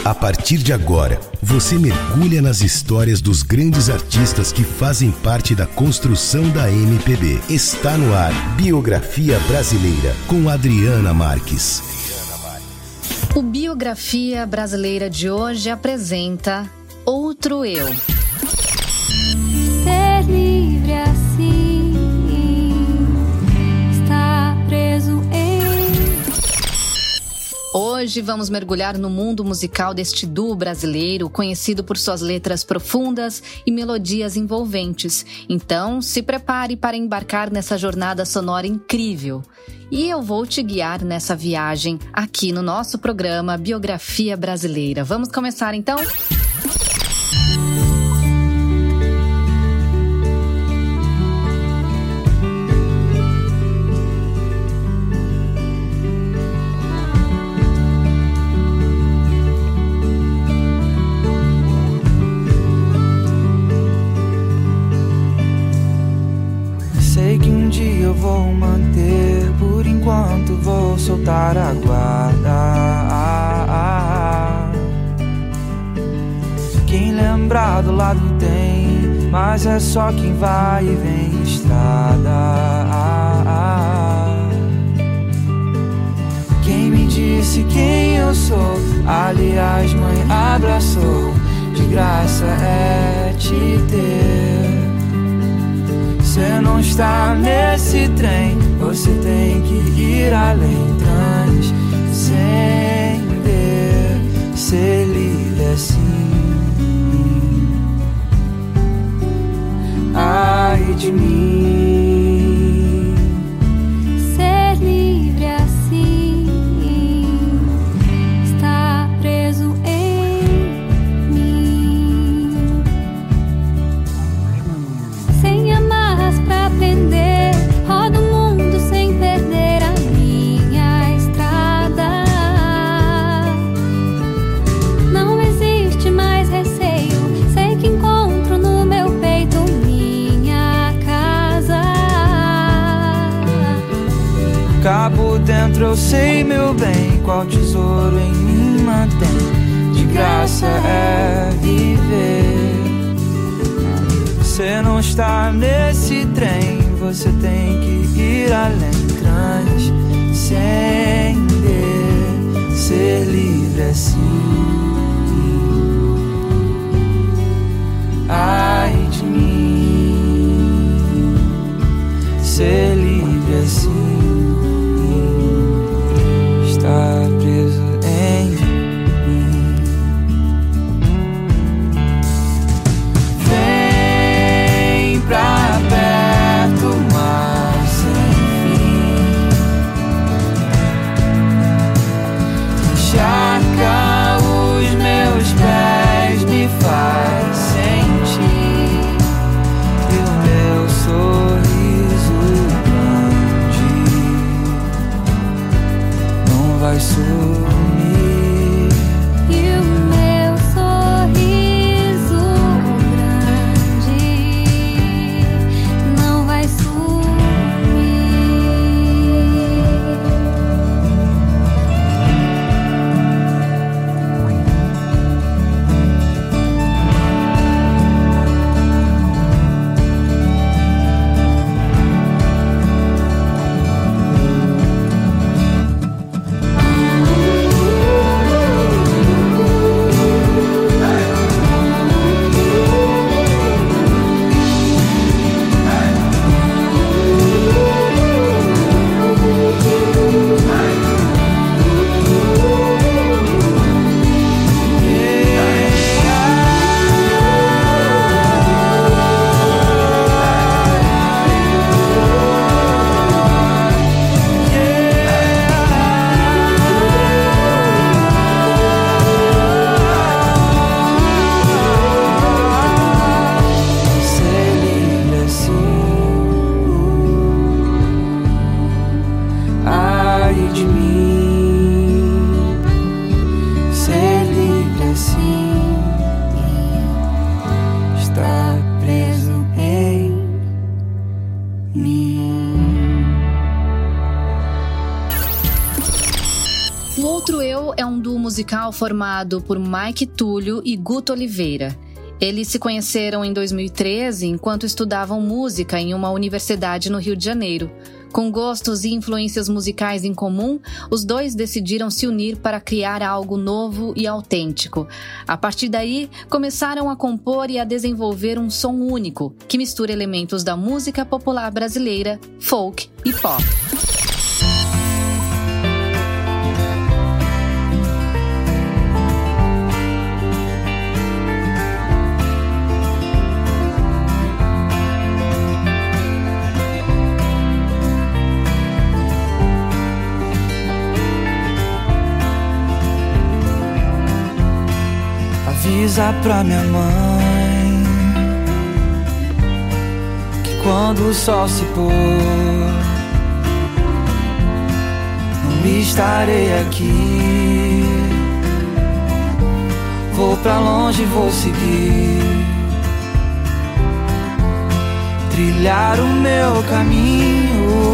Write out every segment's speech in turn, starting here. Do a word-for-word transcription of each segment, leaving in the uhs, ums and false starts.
A partir de agora, você mergulha nas histórias dos grandes artistas que fazem parte da construção da M P B. Está no ar Biografia Brasileira, com Adriana Marques. O Biografia Brasileira de hoje apresenta Outro Eu. Ser livre assim, está preso em... Hoje vamos mergulhar no mundo musical deste duo brasileiro, conhecido por suas letras profundas e melodias envolventes. Então, se prepare para embarcar nessa jornada sonora incrível. E eu vou te guiar nessa viagem aqui no nosso programa Biografia Brasileira. Vamos começar então? Sei que um dia eu vou manter, por enquanto vou soltar a guarda. Quem lembrar do lado tem, mas é só quem vai e vem estrada. Quem me disse quem eu sou, aliás mãe abraçou, de graça é te ter. Você não está nesse trem, você tem que ir além, transcender, ser livre assim. Ai de mim, Ser livre assim, está preso em mim. Sem amarras pra prender, rodo o mundo sem perder a minha estrada. Não existe mais receio, sei que encontro no meu peito minha casa. cabo dentro eu sei meu bem, qual tesouro em mim mantém, de graça é viver. Você não está nesse trem, você tem que ir além, transcender, ser livre assim. Ai de mim, ser livre assim, está preso em mim. Vem pra perto, mar sem fim, encharca os meus pés, me faz sentir um duo musical formado por Mike Túlio e Guto Oliveira. Eles se conheceram em dois mil e treze enquanto estudavam música em uma universidade no Rio de Janeiro. Com gostos e influências musicais em comum, os dois decidiram se unir para criar algo novo e autêntico. A partir daí, começaram a compor e a desenvolver um som único, que mistura elementos da música popular brasileira, folk e pop. Avisa pra minha mãe que quando o sol se pôr não estarei aqui. Vou pra longe, vou seguir, trilhar o meu caminho,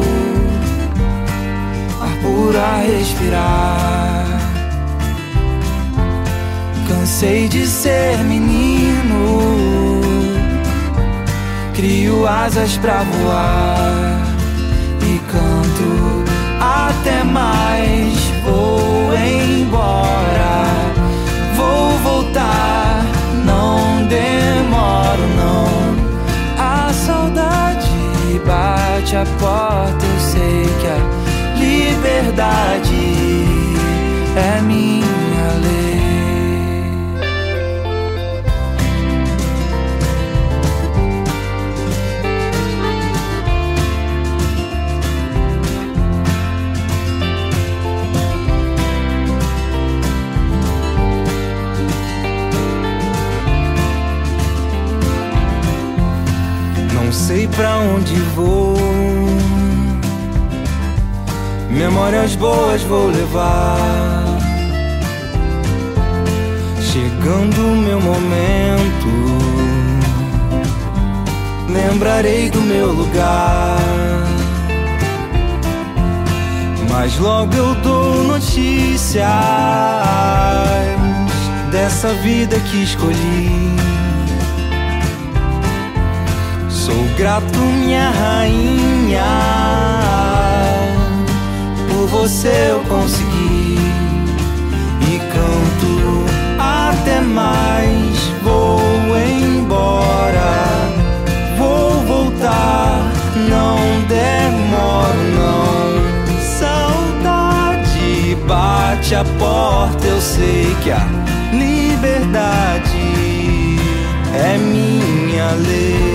ar puro a respirar. Cansei de ser menino, crio asas pra voar e canto até mais. Vou embora, vou voltar, não demoro não. A saudade bate a porta, eu sei que a liberdade é minha lei. Não sei pra onde vou, memórias boas vou levar. Chegando o meu momento, lembrarei do meu lugar. Mas logo eu dou notícias dessa vida que escolhi. Sou grato, minha rainha, por você eu consegui. E canto até mais, vou embora, vou voltar, não demoro não. Saudade bate a porta, eu sei que a liberdade é minha lei.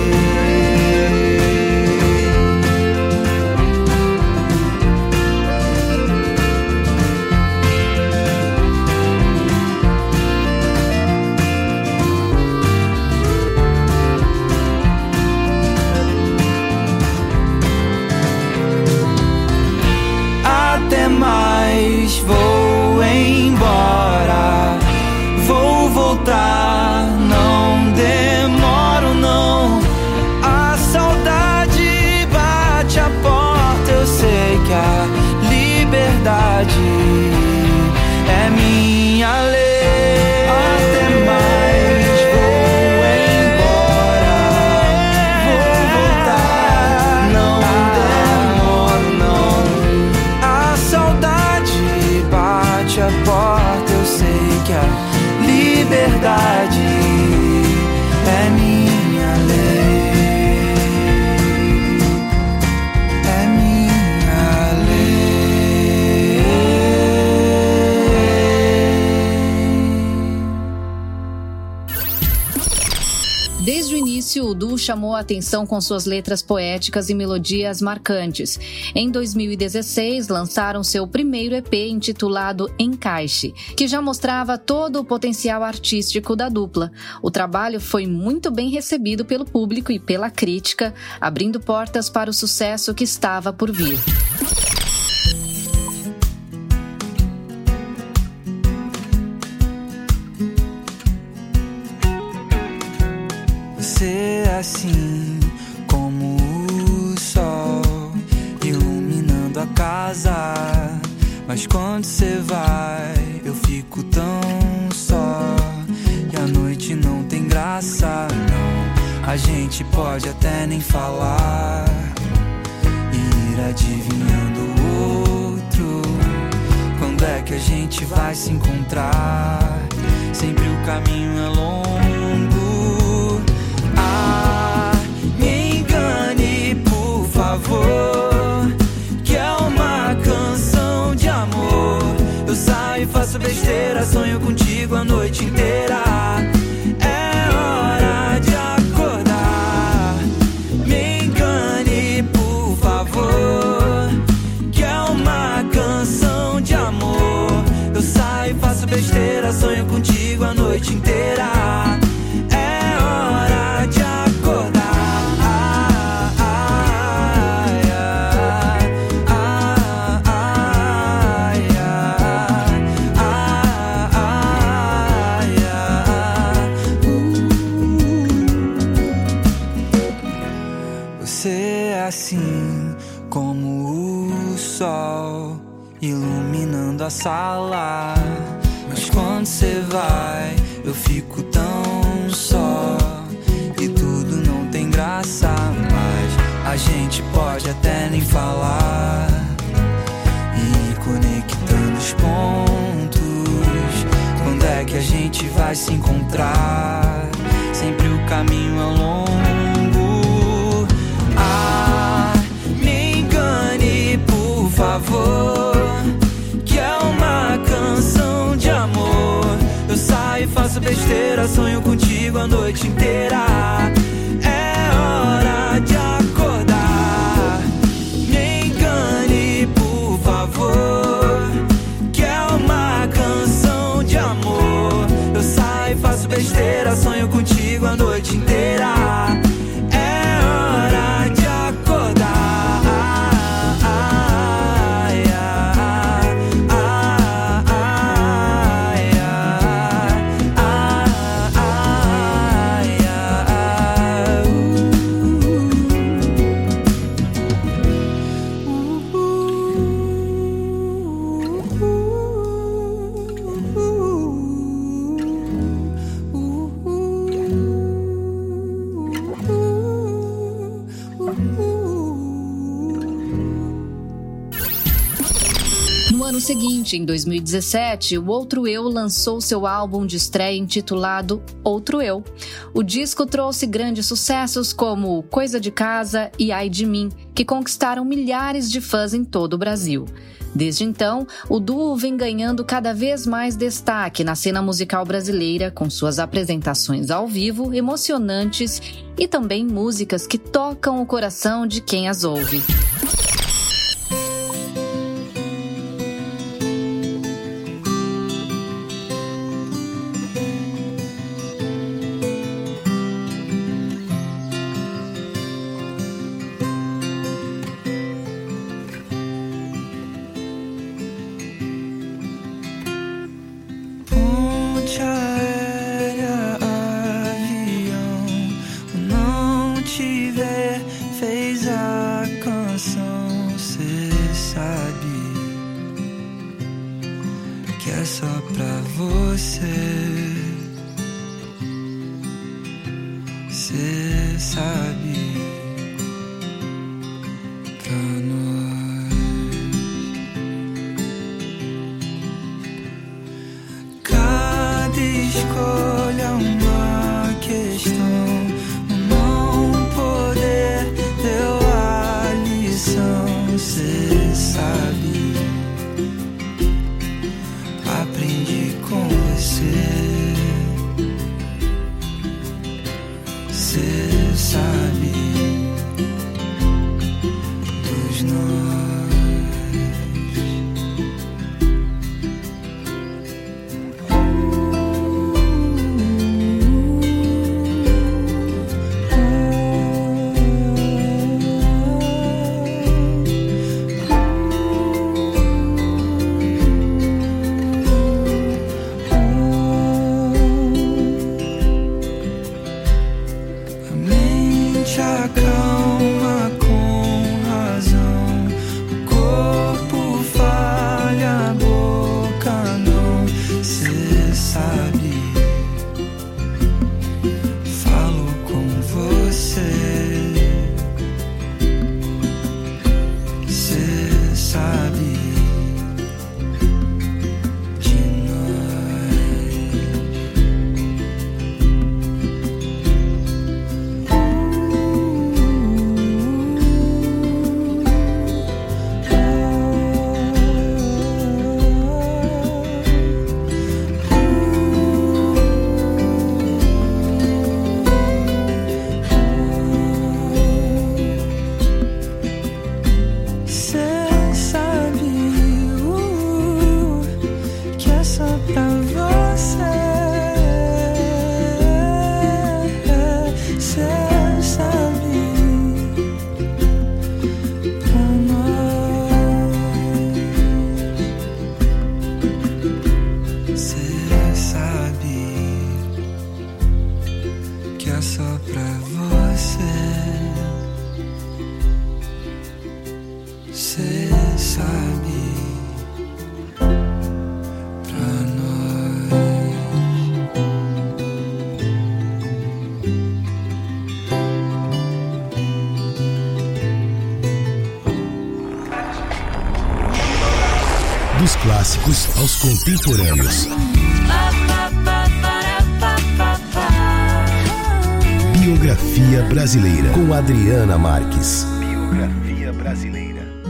Até mais, vou embora, vou voltar, não demoro não. A saudade bate a porta, eu sei que a liberdade é minha lei. Até mais, vou embora, vou voltar, não demoro não. A saudade bate a porta, eu sei que a liberdade é minha lei, é minha lei. Desde o início, o duo chamou a atenção com suas letras poéticas e melodias marcantes. Em dois mil e dezesseis, lançaram seu primeiro E P intitulado Encaixe, que já mostrava todo o potencial artístico da dupla. O trabalho foi muito bem recebido pelo público e pela crítica, abrindo portas para o sucesso que estava por vir. Você é assim como o sol iluminando a casa, mas quando você vai a gente pode até nem falar, ir adivinhando o outro. Quando é que a gente vai se encontrar? Sempre o caminho é longo. Ah, me engane, por favor, que é uma canção de amor. Eu saio e faço besteira, sonho contigo a noite inteira. É hora de acordar. Me engane, por favor, que é uma canção de amor. Eu saio e faço besteira, sonho contigo a noite inteira. É hora de acordar. Assim como o sol iluminando a sala, mas quando cê vai eu fico tão só e tudo não tem graça mais. A gente pode até nem falar, e conectando os pontos. Quando é que a gente vai se encontrar? Sempre o caminho é longo. Por favor, que é uma canção de amor. Eu saio e faço besteira, sonho contigo a noite inteira. É hora de acordar. Me engane, por favor, que é uma canção de amor. Eu saio e faço besteira, sonho contigo a noite inteira. É hora de acordar. No ano seguinte, em dois mil e dezessete, o Outro Eu lançou seu álbum de estreia intitulado Outro Eu. O disco trouxe grandes sucessos como Coisa de Casa e Ai de Mim, que conquistaram milhares de fãs em todo o Brasil. Desde então, o duo vem ganhando cada vez mais destaque na cena musical brasileira, com suas apresentações ao vivo emocionantes e também músicas que tocam o coração de quem as ouve. Cê sabe. só pra você. Cê sabe, pra nós. Cê sabe que é só pra você. Cê sabe, pra nós. Dos clássicos aos contemporâneos. Biografia Brasileira, com Adriana Marques. Biografia Brasileira.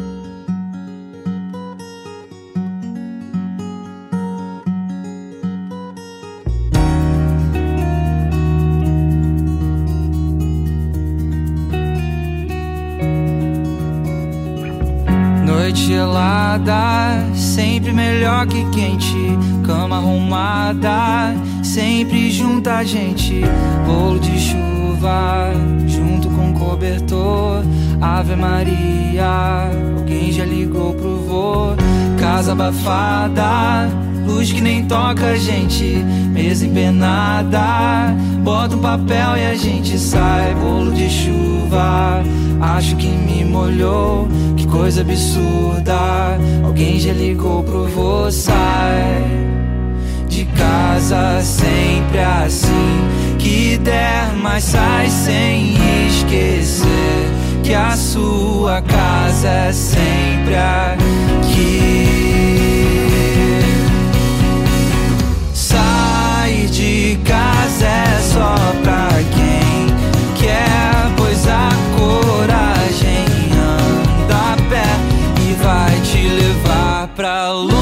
Noite gelada, sempre melhor que quente. Cama arrumada, sempre junto a gente. Bolo de chuva, junto com cobertor. Ave Maria, alguém já ligou pro vô. Casa abafada, luz que nem toca a gente. Mesa empenada, bota um papel e a gente sai. Bolo de chuva, acho que me molhou. Que coisa absurda, alguém já ligou pro vô. Sai de casa sempre assim, que der, mas sai sem esquecer que a sua casa é sempre aqui. Sair de casa é só pra quem quer, pois a coragem anda a pé e vai te levar pra longe.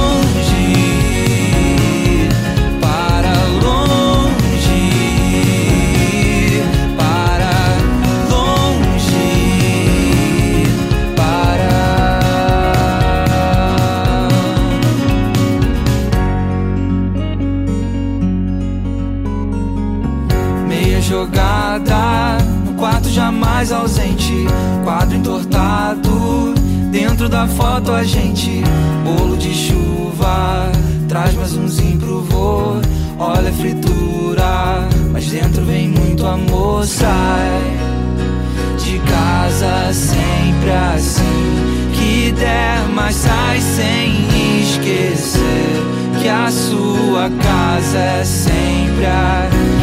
Jogada no quarto jamais ausente, quadro entortado, dentro da foto a gente. Bolo de chuva, traz mais umzinho pro vô. Olha a fritura, mas dentro vem muito amor. Sai de casa sempre assim, que der, mas sai sem esquecer que a sua casa é sempre aqui.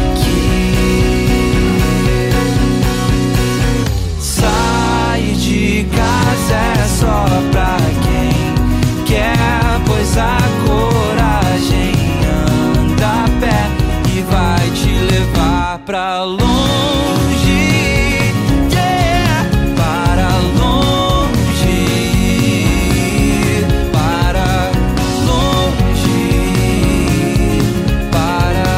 De casa é só pra quem quer, pois a coragem anda a pé e vai te levar pra longe. Yeah. Para longe, para longe, para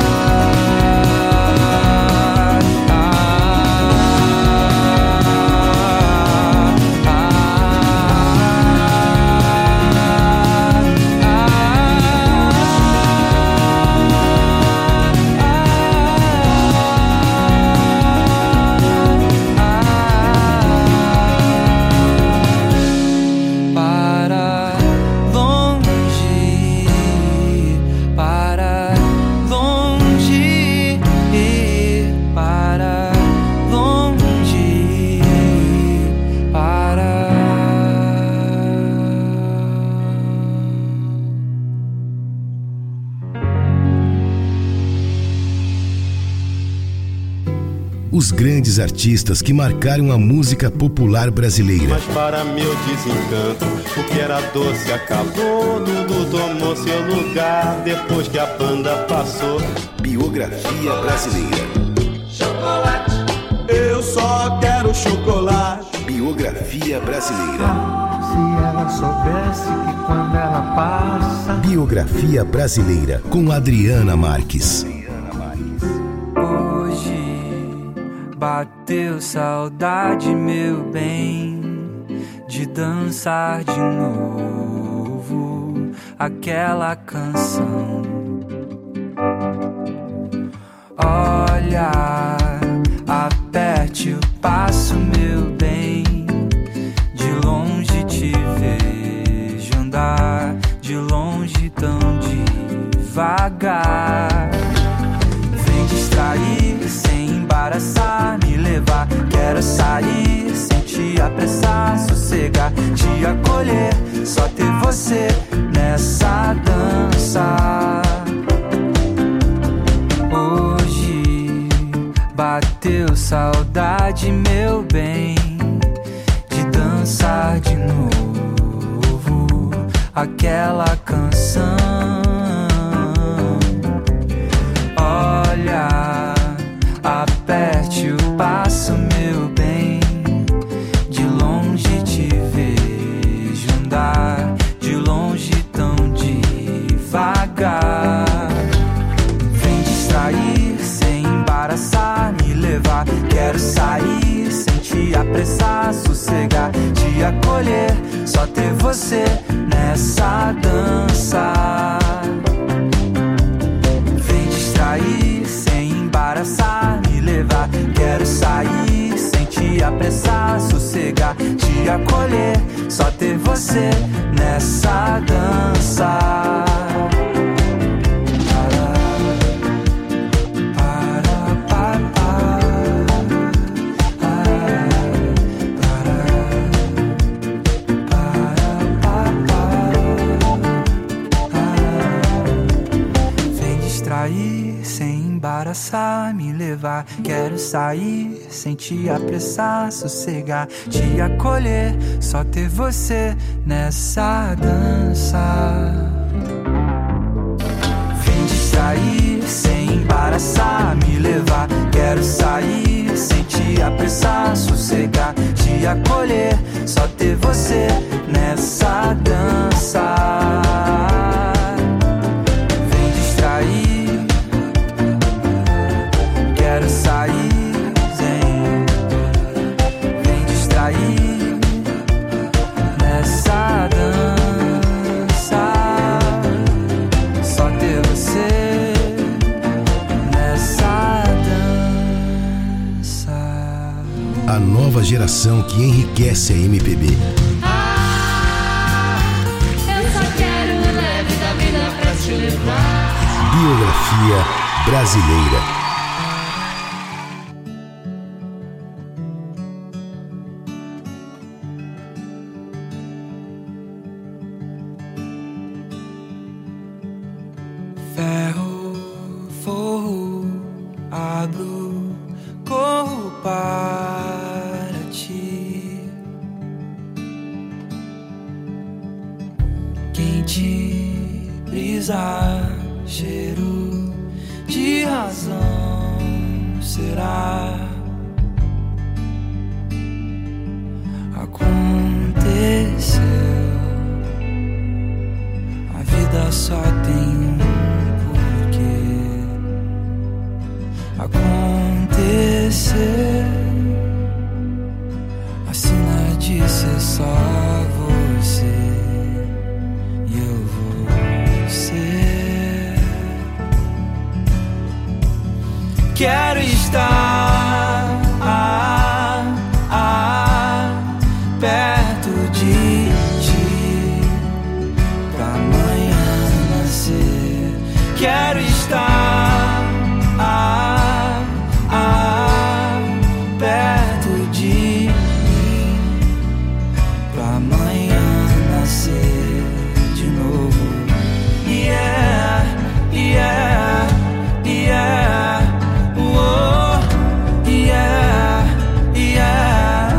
os grandes artistas que marcaram a música popular brasileira. Mas para meu desencanto, o que era doce acabou, tudo tomou seu lugar depois que a banda passou. Biografia Brasileira. Chocolate, eu só quero chocolate. Biografia Brasileira. Se ela soubesse que quando ela passa. Biografia Brasileira, com Adriana Marques. Bateu saudade, meu bem, de dançar de novo. aquela canção. Olha, aperte o passo, meu bem. De longe te vejo andar, de longe tão devagar. Vem distrair, sem embaraçar, me levar. Quero sair, sem te apressar, sossegar, te acolher, só ter você nessa dança. Hoje bateu saudade, meu bem, de dançar de novo aquela canção. Olha, aperte o passo, meu bem. De longe te vejo andar, de longe tão devagar. Vem distrair, sem embaraçar, me levar. Quero sair, sem te apressar, sossegar, te acolher, só ter você nessa dança. Vem distrair, sem embaraçar, me levar. Quero sair, sem te apressar, sossegar, te acolher, só ter você nessa dança. Sem embaraçar, me levar. Quero sair, sem te apressar, sossegar, te acolher, só ter você nessa dança. Vem distrair, sem embaraçar, me levar. Quero sair, sem te apressar, sossegar, te acolher, só ter você nessa dança. Vem distrair, quero sair, vem, vem distrair nessa dança. Só ter você nessa dança. A nova geração que enriquece a M P B. Ah, eu só quero o leve da vida pra te levar. Biografia brasileira. Ferro, forro, abro, corro para ti. Quente, brisa, cheiro de razão será. Aconteceu, a vida só tem um porquê. Aconteceu, assina disso é só você e eu vou ser. Quero estar ah, ah, perto de ti pra amanhã nascer. Quero estar ah, ah, perto de mim pra amanhã nascer de novo. Yeah, yeah, yeah, oh, yeah, yeah.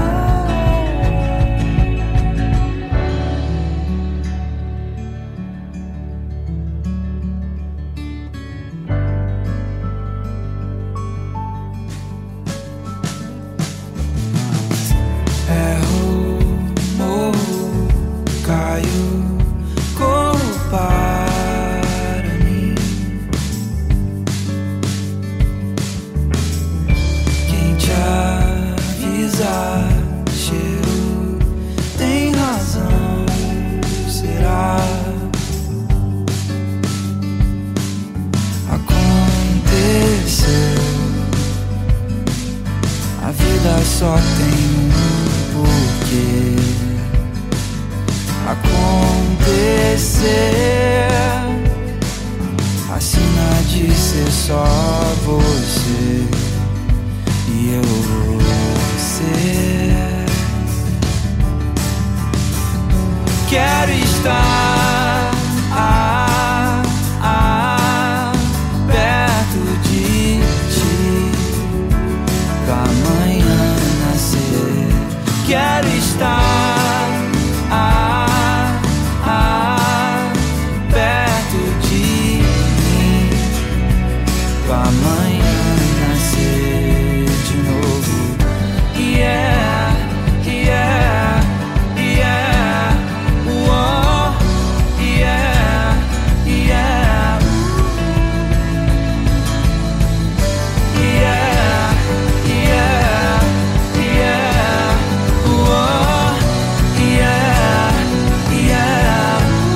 só tem um porquê acontecer. Assina de ser só você e eu você. Quero estar ah, ah, perto de ti pra amanhã nascer. Quero estar ah, ah, perto de mim pra amanhã nascer de novo. Yeah, yeah, yeah. Whoa, yeah, yeah. Yeah, yeah, yeah. Whoa, yeah, yeah.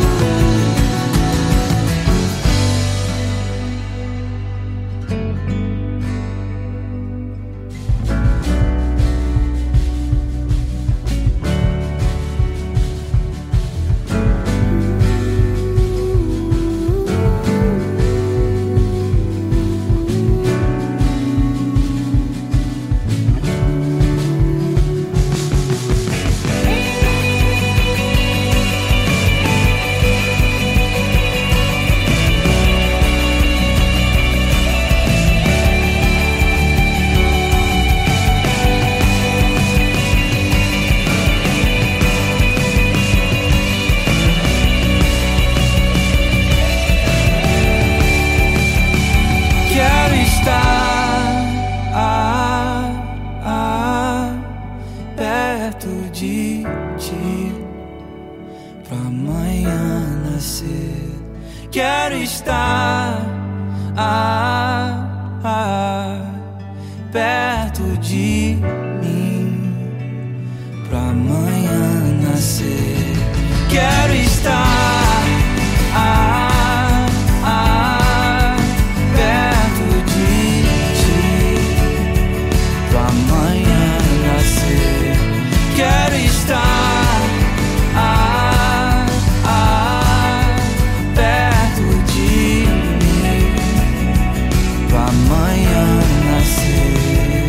Quero estar ah, ah, perto de ti pra amanhã nascer. Quero estar ah, ah, perto de mim pra amanhã nascer. Quero estar ah, ah, perto de ti pra amanhã nascer. Quero estar ah, ah, perto de mim pra amanhã nascer.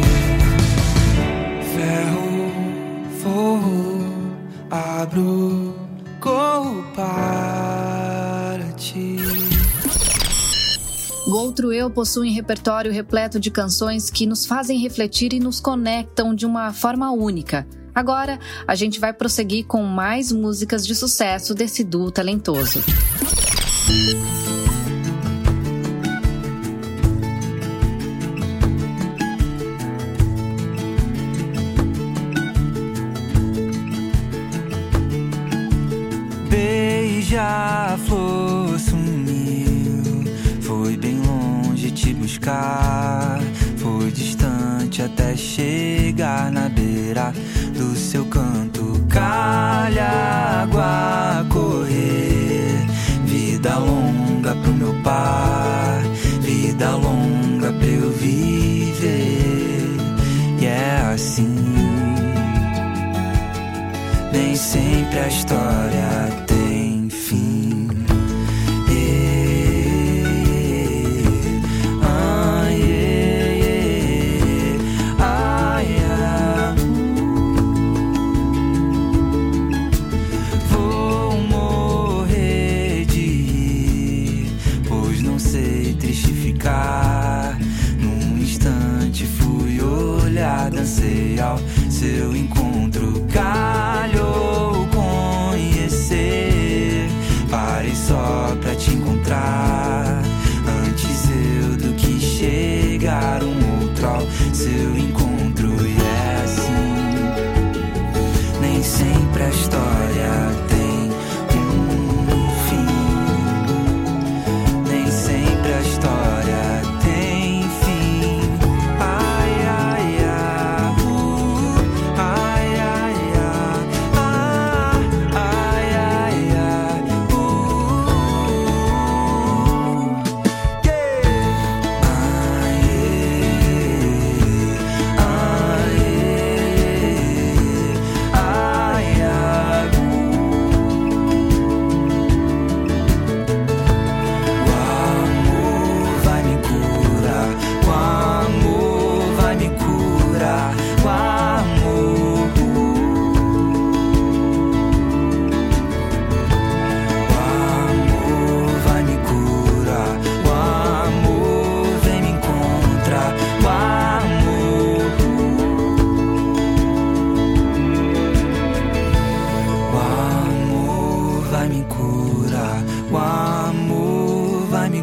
Ferro, forro, abro, corro para ti. O Outro Eu possui um repertório repleto de canções que nos fazem refletir e nos conectam de uma forma única. Agora, a gente vai prosseguir com mais músicas de sucesso desse duo talentoso. Beija-flor sumiu, foi bem longe te buscar, foi distante até chegar na beira do seu canto. Calha água correr, vida longa pro meu par, vida longa pra eu viver. E é assim, nem sempre a história tem fim. Yeah. Ah, yeah, yeah. Ah, yeah. Vou morrer de rir, pois não sei triste ficar. Num instante fui olhar, dancei ao seu encontro. Calhou conhecer, parei só pra te encontrar. Antes eu do que chegar um outro ao seu encontro. E é assim, nem sempre a história tem um fim. Nem sempre a história tem fim. Ai, ai, ai, uh, ai.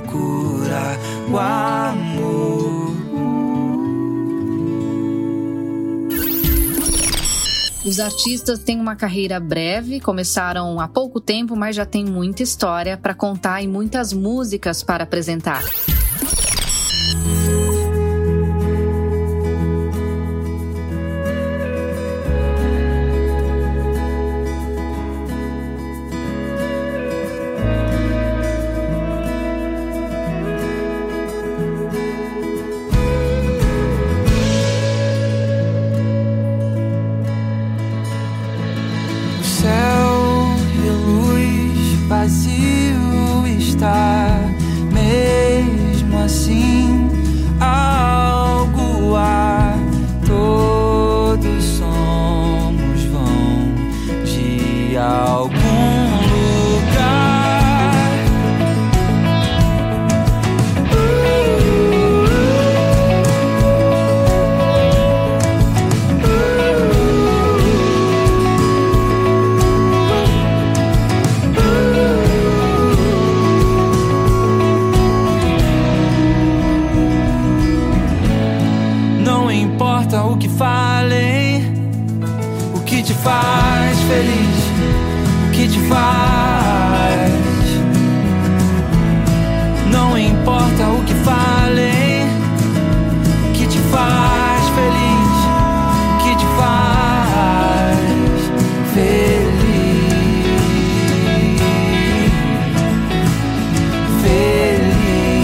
cura o amor. Os artistas têm uma carreira breve, começaram há pouco tempo, mas já tem muita história para contar e muitas músicas para apresentar. Vazio está, mesmo assim algo há. Todos somos vão de algum lugar. O que falem, o que te faz feliz, o que te faz. Não importa o que falem, o que te faz feliz, o que te faz feliz, feliz.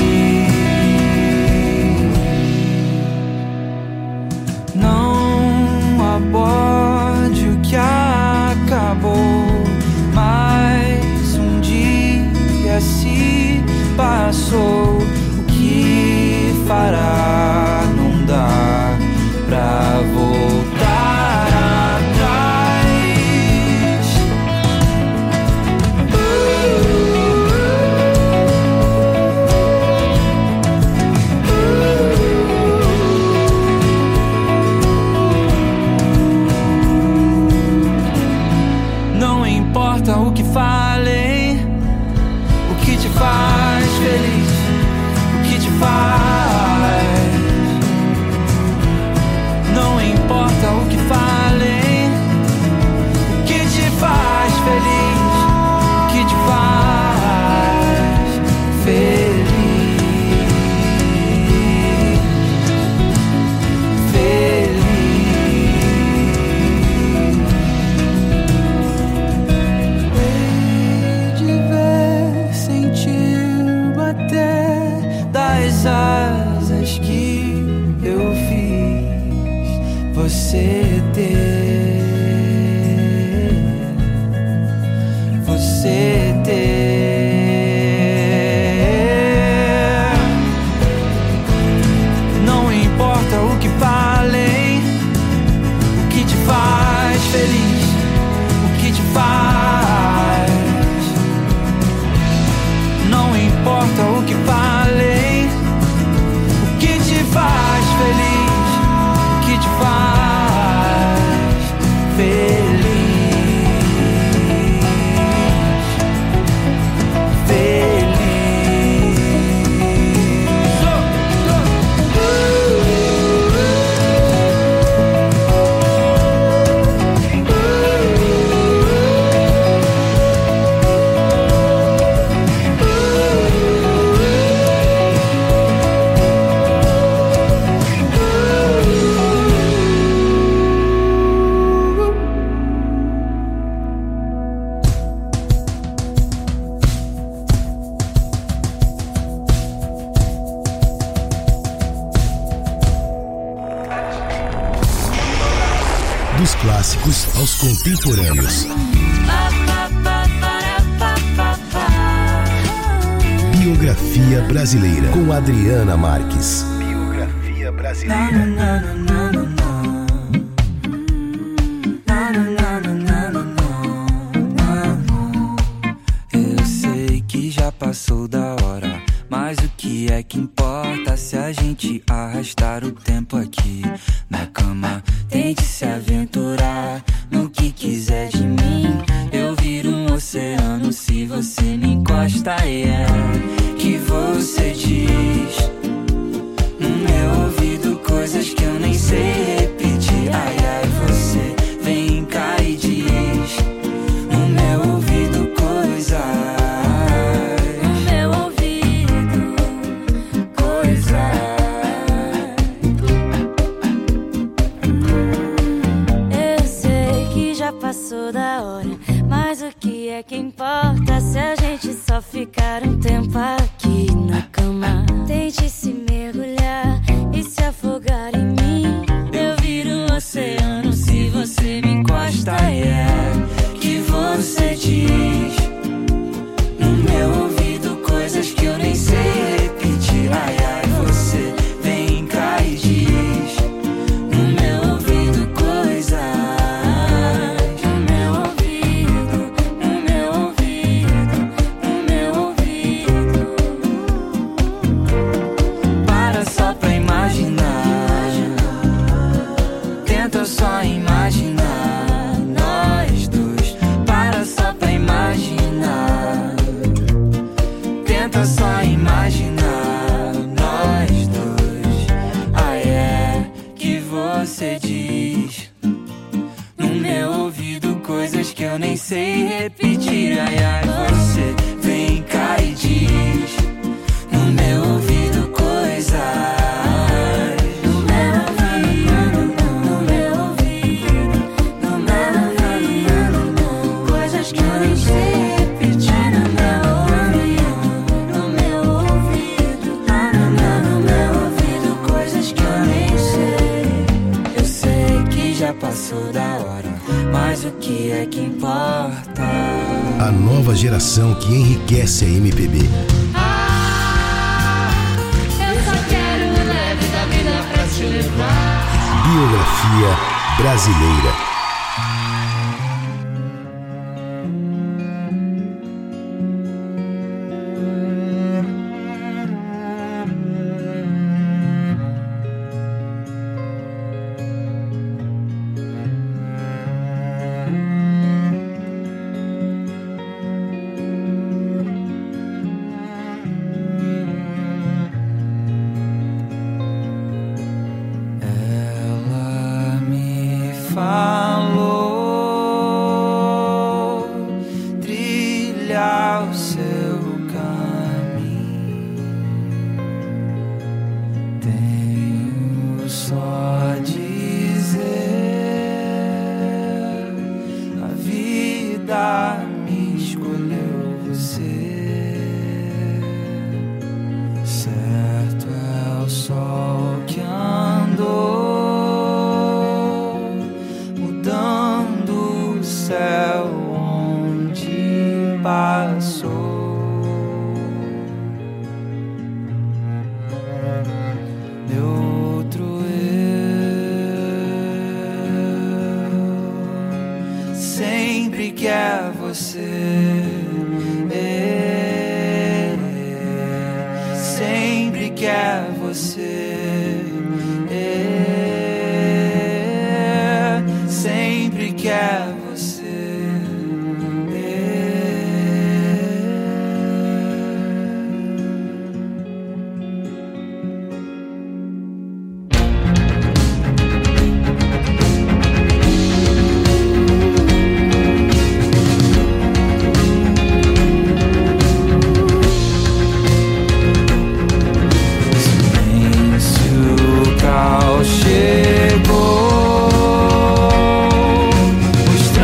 Aborde o que acabou, mais um dia se passou. O que fará? Não dá pra voltar atrás. O que falem, o que te faz feliz, o que te faz. Não importa o que falem, o que te faz feliz, o que te faz feliz, feliz. Das asas que eu fiz você ter, você ter. Não importa o que falem, o que te faz feliz, o que te faz. Não importa o que falem, o que te faz feliz, o que te faz feliz, feliz. Dos clássicos aos contemporâneos. Biografia brasileira com Adriana Marques. Biografia brasileira. Eu sei que já passou da hora, mas o que é que importa se a gente arrastar o tempo aqui na cama? Tente se aventurar no que quiser de mim. Eu viro um oceano se você me encosta, e é que você sei repetir. Ai, ai, você vem cá e diz no meu ouvido coisas. No meu ouvido, no meu ouvido, no meu ouvido, coisas que eu nem sei repetir. No meu ouvido, no meu ouvido, no meu, no meu ouvido, coisas que eu nem sei. Eu sei que já passou da hora, mas o que é que importa? A nova geração que enriquece a M P B. Ah, eu só quero o leve da vida pra te levar. Biografia brasileira. Chegou, os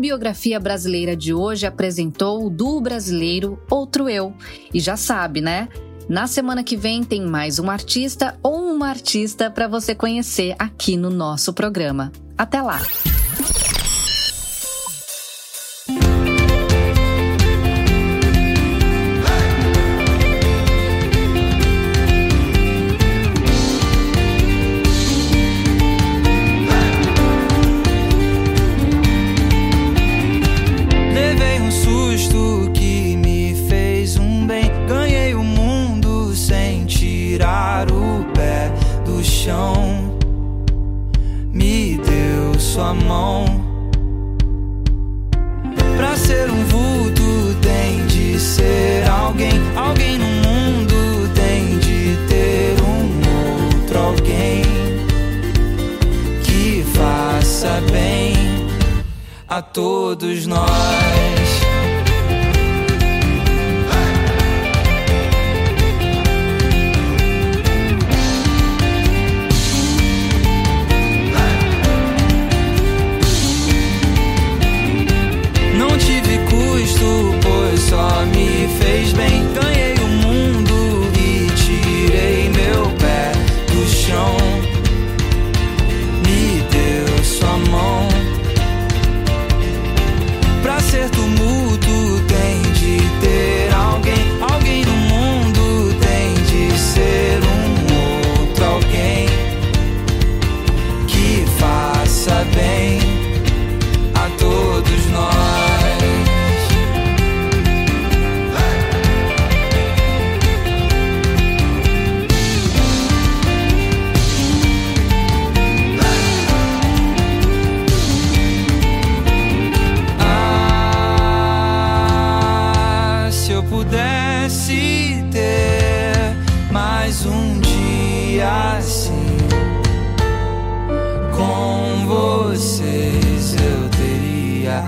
Biografia Brasileira de hoje apresentou o duo brasileiro Outro Eu. E já sabe, né? Na semana que vem tem mais um artista ou uma artista para você conhecer aqui no nosso programa. Até lá! Me deu sua mão. Pra ser um vulto tem de ser alguém. Alguém no mundo tem de ter um outro alguém que faça bem a todos nós. Pois só me fez bem. Ganhei o mundo e tirei meu pé do chão. Me deu sua mão. Pra ser tumulto tem de ter alguém. Alguém no mundo tem de ser um outro alguém que faça bem a todos nós. Pudesse ter mais um dia assim com vocês, eu teria.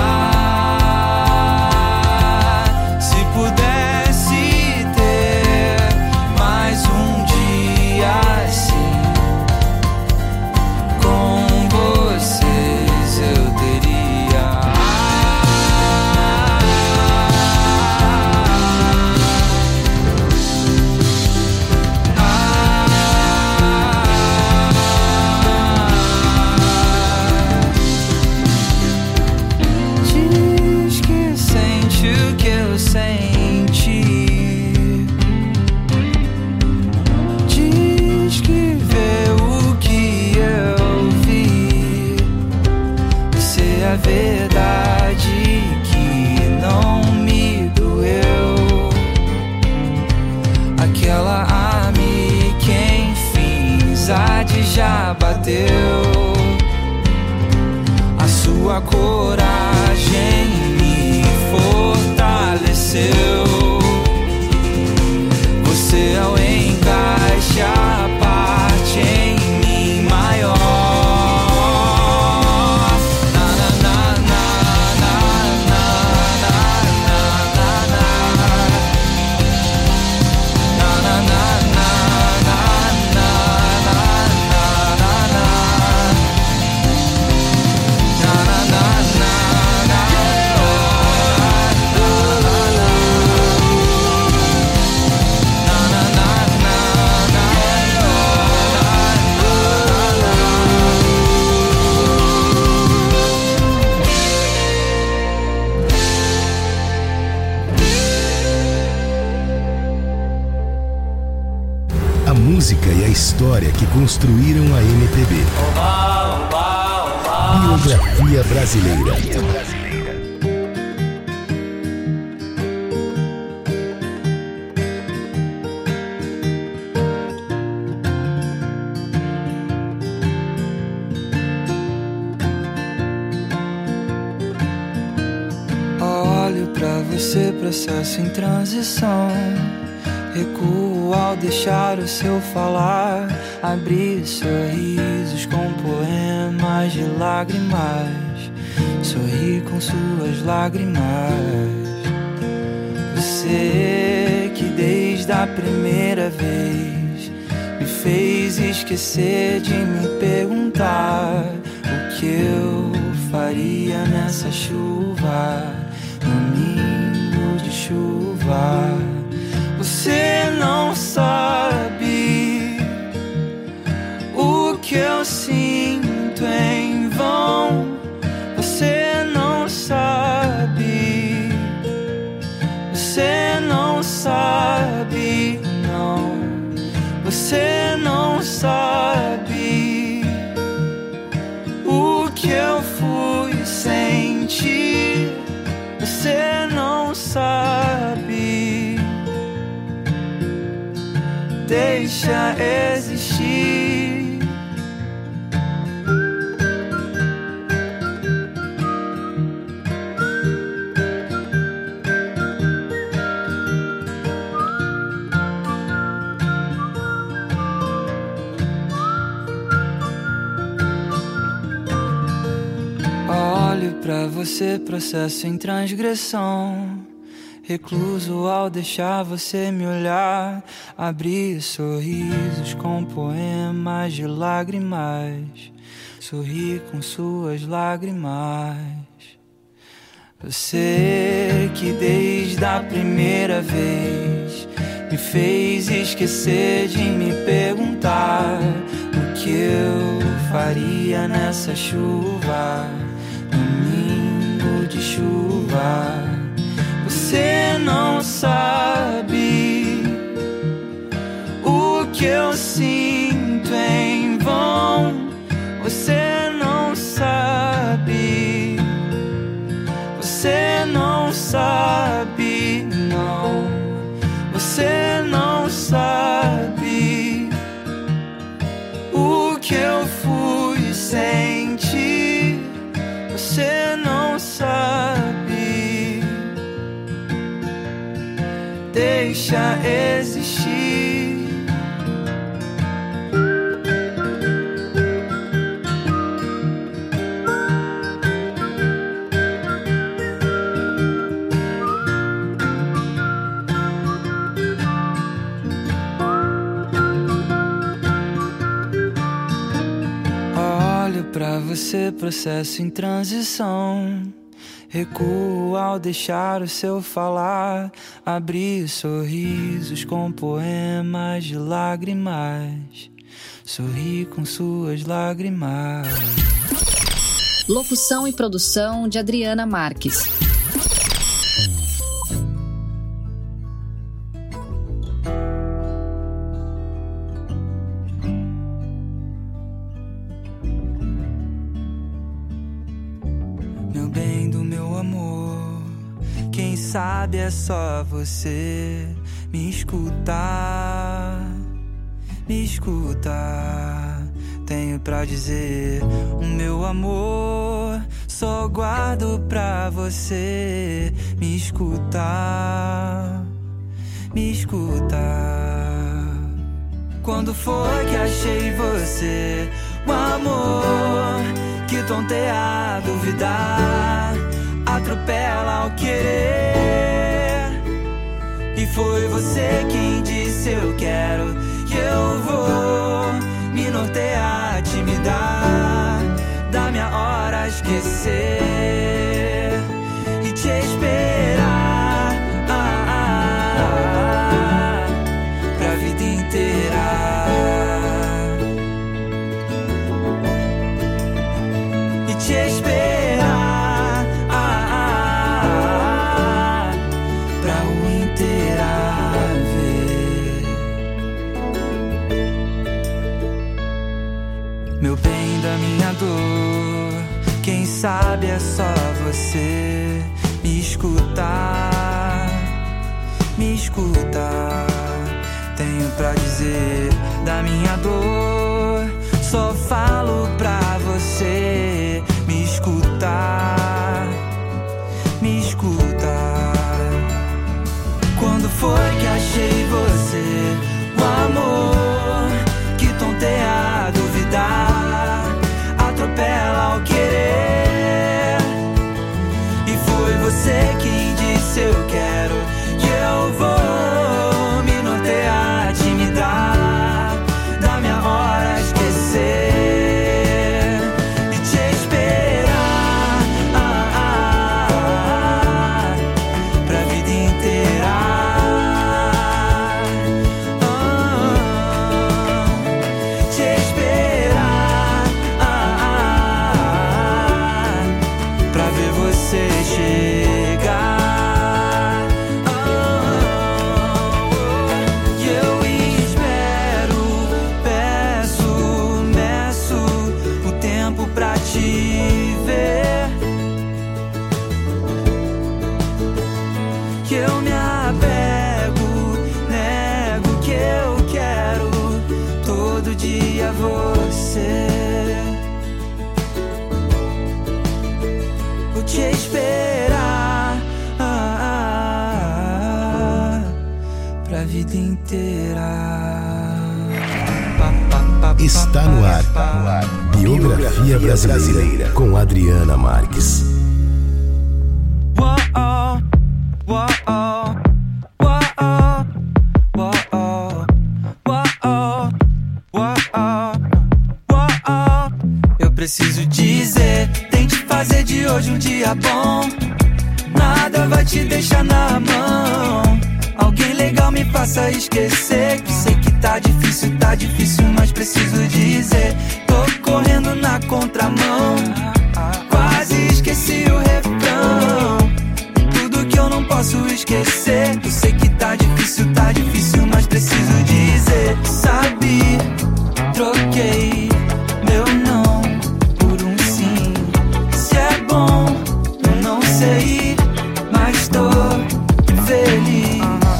Ah, se pudesse ter mais um dia assim com vocês, eu teria. Diz que vê o que eu vi. Você é a verdade que não me doeu. Aquela amiga que enfim Zade já bateu. A sua coragem me fortaleceu. Você é o encaixe, a parte em mim maior. Na na na na na na na na na na na na na na A música e a história que construíram a M P B. Biografia Brasileira. Olho pra você, processo em transição. Recuo ao deixar o seu falar. Abrir sorrisos com poemas de lágrimas. Sorri com suas lágrimas. Você que desde a primeira vez me fez esquecer de me perguntar o que eu faria nessa chuva, domingo de chuva. Você não sabe o que eu sinto em vão. Você não sabe, você não sabe, não. Você não sabe o que eu fui sentir. Você não sabe. Deixa existir. Olho pra você, processo em transgressão. Recluso ao deixar você me olhar. Abri sorrisos com poemas de lágrimas. Sorri com suas lágrimas. Você que desde a primeira vez me fez esquecer de me perguntar o que eu faria nessa chuva, domingo de chuva. Você não sabe o que eu sinto em vão. Você não sabe. Você não sabe, não. Você não sabe o que eu fui sentir. Você não sabe. Deixa existir. Olho pra você, processo em transição. Recuo ao deixar o seu falar. Abri sorrisos com poemas de lágrimas. Sorri com suas lágrimas. Locução e produção de Adriana Marques. Meu bem do meu amor, quem sabe é só você. Me escutar, me escutar. Tenho pra dizer, o meu amor só guardo pra você. Me escutar, me escutar. Quando foi que achei você, o amor que tonteia a duvidar, atropela ao querer. E foi você quem disse eu quero, que eu vou me nortear, te me dar, da minha hora a esquecer e te esperar, ah, ah, ah, pra vida inteira. E te esperar, ah, ah, ah, pra o inteira ver. Meu bem da minha dor, quem sabe é só você. Me escutar, me escutar. Tenho pra dizer da minha dor, só falo pra você. Me escutar, me escutar. Quando foi que achei você, o amor que tonteia a duvidar, atropela ao querer. E foi você quem disse eu quero, que eu vou me nortear, te me dar, da minha hora a esquecer e te esperar, você chegar. Oh, oh, oh. E eu espero, peço, meço o tempo pra te ver. Que eu me apego, nego que eu quero todo dia você. Vou te esperar ah, ah, ah, pra vida inteira. Está no ar, Biografia Brasileira, com Adriana Marques. Eu preciso dizer, tente fazer de hoje um dia bom. Nada vai te deixar na mão. Alguém legal me faça esquecer. Que sei que tá difícil, tá difícil, mas preciso dizer. Tô correndo na contramão. Quase esqueci o refrão. Tudo que eu não posso esquecer. Eu sei que tá difícil, tá difícil, mas preciso dizer. Sabe, troquei meu não por um sim. Se é bom, eu não sei, mas tô feliz.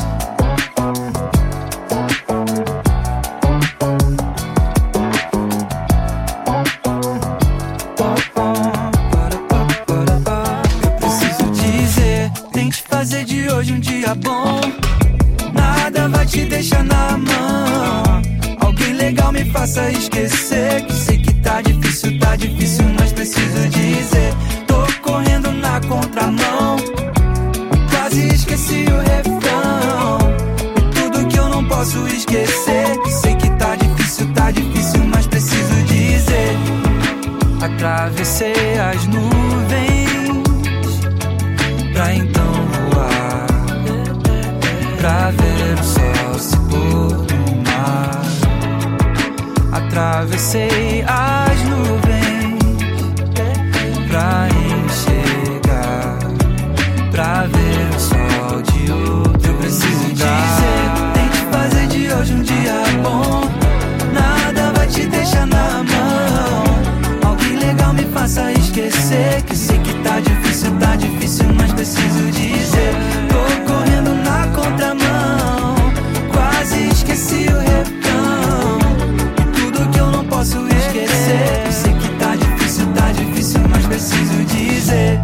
Eu preciso dizer, tente fazer de hoje um dia bom. Nada vai te deixar na mão. Alguém legal me faça esquecer. Que sei que tá difícil, tá difícil, mas preciso dizer. Tô correndo na contramão. Quase esqueci o refrão. Tudo que eu não posso esquecer. Que sei que tá difícil, tá difícil, mas preciso dizer. Atravessei as nuvens pra então voar, pra ver o sol se pôr no mar. Atravessei as nuvens pra enxergar, pra ver o sol de outro. Eu preciso dizer, tente fazer de hoje um dia bom. Nada vai te deixar na mão. Alguém legal me faça esquecer. Que sei que tá difícil, tá difícil, mas preciso dizer. Tô correndo na contramão. Quase esqueci o refrão. Tudo que eu não posso esquecer. Sei que tá difícil, tá difícil, mas preciso dizer.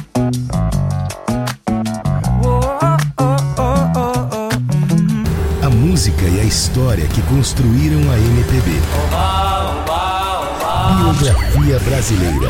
A música e a história que construíram a M P B. Biografia Brasileira.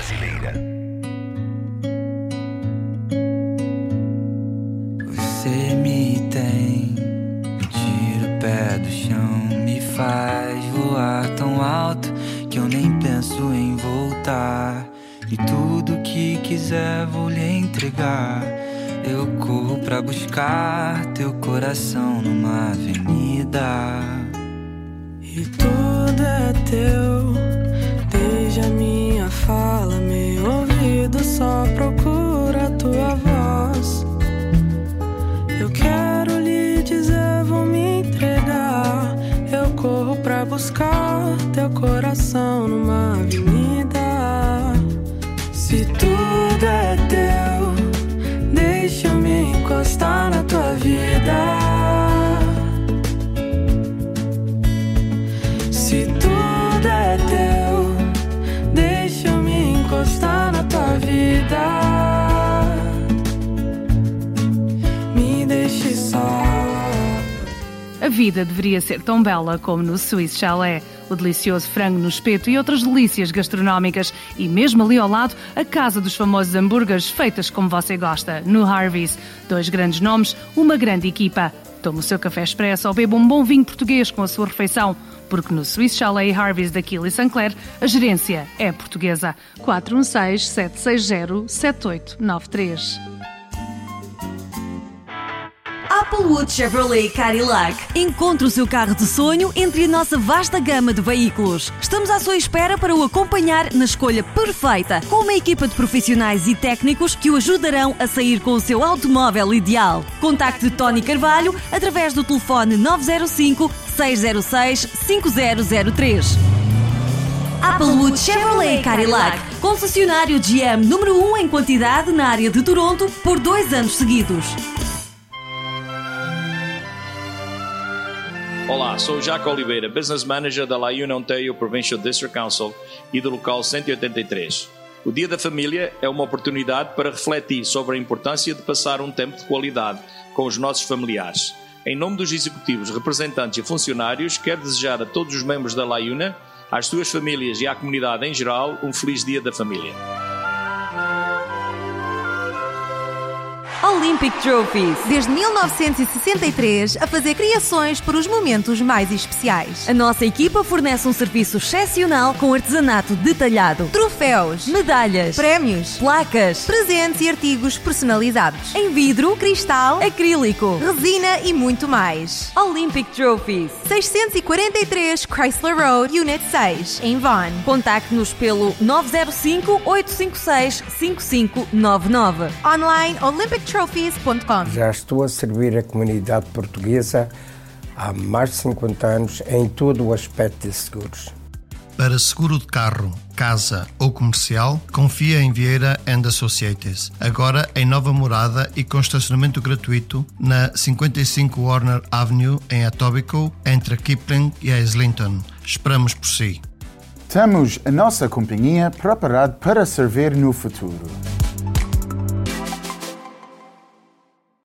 Você me tem, me tira o pé do chão, me faz voar tão alto que eu nem penso em voltar. E tudo que quiser vou lhe entregar. Eu corro pra buscar teu coração numa avenida. E tudo é teu, desde a minha fala, meu ouvido só procura tua voz. Eu quero lhe dizer, vou me entregar. Eu corro pra buscar teu coração numa avenida. Se tudo é teu, deixa eu me encostar na tua vida. Se tudo é teu, deixa eu me encostar na tua vida. Me deixe só. A vida deveria ser tão bela como no Swiss Chalet. O delicioso frango no espeto e outras delícias gastronómicas. E mesmo ali ao lado, a casa dos famosos hambúrgueres feitas como você gosta, no Harvey's. Dois grandes nomes, uma grande equipa. Tome o seu café expresso ou beba um bom vinho português com a sua refeição. Porque no Swiss Chalet e Harvey's da Quilly Saint-Clair, a gerência é portuguesa. quatro um seis, sete seis zero, sete oito nove três. A Applewood Chevrolet Cadillac. Encontre o seu carro de sonho entre a nossa vasta gama de veículos. Estamos à sua espera para o acompanhar na escolha perfeita, com uma equipa de profissionais e técnicos que o ajudarão a sair com o seu automóvel ideal. Contacte Tony Carvalho através do telefone nove zero cinco, seis zero seis, cinco zero zero três. Applewood Chevrolet Cadillac, concessionário G M número um em quantidade na área de Toronto por dois anos seguidos. Olá, sou Jaco Oliveira, Business Manager da LaUna Ontario Provincial District Council e do local cento e oitenta e três. O Dia da Família é uma oportunidade para refletir sobre a importância de passar um tempo de qualidade com os nossos familiares. Em nome dos executivos, representantes e funcionários, quero desejar a todos os membros da LaUna, às suas famílias e à comunidade em geral, um feliz Dia da Família. Olympic Trophies. Desde mil novecentos e sessenta e três, a fazer criações para os momentos mais especiais. A nossa equipa fornece um serviço excepcional com artesanato detalhado. Troféus, medalhas, prémios, placas, presentes e artigos personalizados. Em vidro, cristal, acrílico, resina e muito mais. Olympic Trophies. seiscentos e quarenta e três Chrysler Road, Unit seis, em Vaughan. Contacte-nos pelo nove zero cinco, oito cinco seis, cinco cinco nove nove. Online olympic trophies ponto com. Já estou a servir a comunidade portuguesa há mais de cinquenta anos em todo o aspecto de seguros. Para seguro de carro, casa ou comercial, confia em Vieira and Associates. Agora em nova morada e com estacionamento gratuito na cinquenta e cinco Warner Avenue em Etobicoke, entre a Kipling e a Islington. Esperamos por si. Temos a nossa companhia preparada para servir no futuro.